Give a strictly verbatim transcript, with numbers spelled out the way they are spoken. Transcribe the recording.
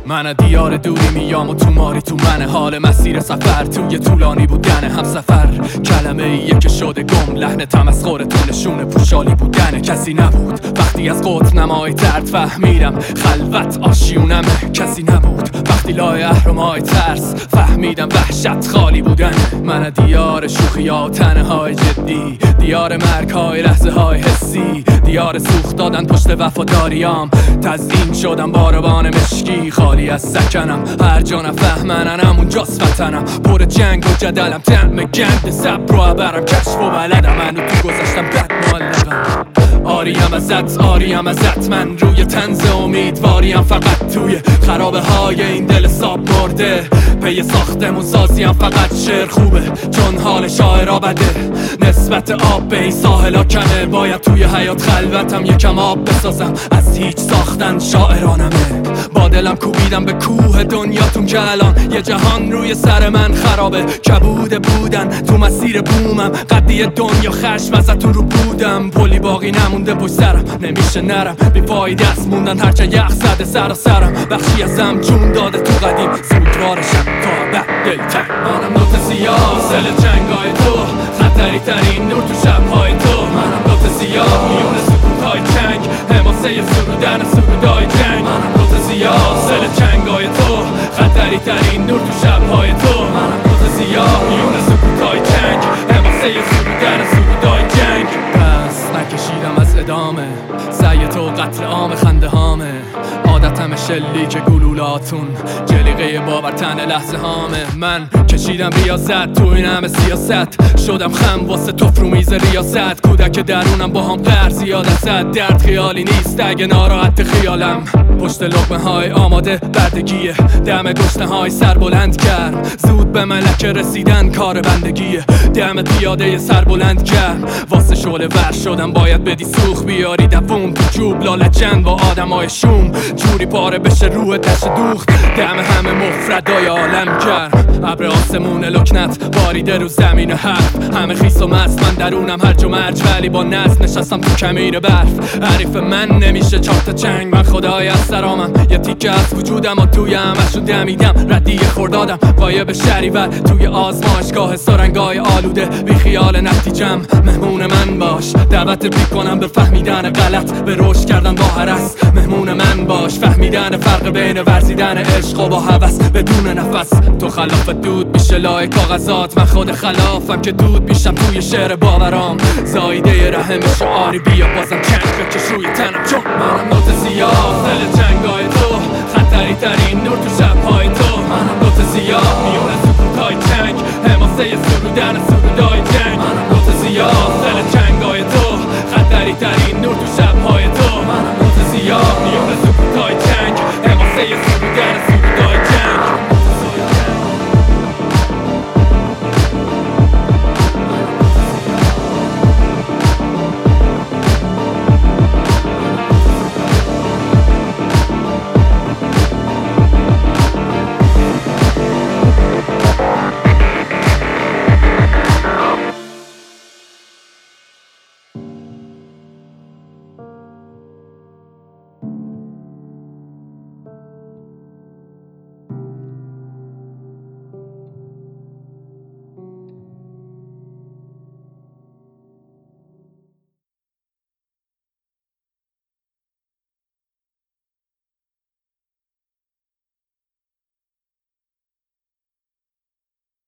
من دیار دوری میام و تو ماری تو منه. حال مسیر سفر توی طولانی بودنه. هم سفر کلمه ایه که شده گم، لحن تمسخر تو نشونه پوشالی بودنه. کسی نبود وقتی از قطب نمای درد فهمیدم خلوت آشیونمه. کسی نبود وقتی لای اهرمای ترس فهمیدم وحشت خالی بودن. من دیار شوخی ها و تنه های جدی، دیار مرگ های لحظه های حسی، دیار سوخت دادن پشت وفاداریام. تزیین شدم باربان مشکی خالی از سکنم. هر جا نفهمنن همونجاست وطنم. پر جنگ و جدلم طعم گند صبر و عبرم کشف و بلدم. من رو تو گذاشتم بد معلقم. آریم ازت آریم ازت من روی طنز امیدواریم فقط توی خرابه های این دل ساب مرده. پی ساختمون سازیم فقط شعر خوبه چون حال شاعرها بده. نسبت آب به این ساحلا کمه. باید توی حیات خلوتم یکم آب بسازم. از هیچ ساختن شاعرانمه. با دلم کوبیدم به کوه دنیاتون که الان یه جهان روی سر من خرابه. کبوده بودن تو مسیر بومم. قدی دنیا خشم ازتون رو بودم. پلی باقی نمونده پشت سرم. نمیشه نرم بی فایده است موندن هرچه یخ زده سر سرم. بخشی ازم جون داده تو قدیم سوگوارشم تا بعد دلتر. منم نوت سیاه سل چنگای تو، خطری ترین نور تو شبهای تو. منم نوت سیاه میون سکوتهای چنگ، حماسه سرودن سرودای جنگ. منم نوت سیاه سل چنگای تو، خطری ترین نور تو شبهای تو. منم نوت سیاه میون سکوتهای چنگ، حماسه سرودن سرودای جنگ. پس نکشیدم از ادامه سعی تو قتل عام خنده هامه. عادتم شلیک گلولاتون جلیقه باور تن لحظه هامه. من کشیدم ریاضت تو این همه سیاست. شدم خم واسه توفرومیز ریاست. کودک درونم با هم قرض زیادت. درد خیالی نیست اگه ناراحت خیالم. پشت لقمه های آماده بردگیه. دم گشنه های سر بلند کرد. زود به ملک رسیدن کار بندگیه. دم پیاده سر بلند کرد. واسه شعله ور شدم باید بدی سوخ بیاری دووم. تو جوب لالچن با آدم های شوم جوری پاره بشه روح دشت دوخت. دم همه مفردای عالم کرد. ابر آسمون لکنت باریده رو زمین حرف. همه خیس و مست من درونم هرج و مرج ولی با نست نشستم تو کمیر برف. حریف من نمیشه چارت چنگ. من خدای از سرامم یه تیکه از وجودم و توی همشو دمیدم. ردیه خوردادم وایه به شریور توی آزمایشگاه سرنگای آلوده. بی خیال نتیجم مهمون من باش. دعوت میکنم به فهمیدن غلط به رشد کردن با هرس. مهمون من باش فهمیدن فرق بین ورزیدن عشق و با هوس بدون نفس. تو خلاف دود میشه لای کاغذات. من خود خلافم که دود میشم توی شعر باورام. زایده رحم شعاری بیا بازم چنگ بکش روی تنم چون منم نوت سیاه دل چنگای تو، خطری ترین نور تو شبهای تو.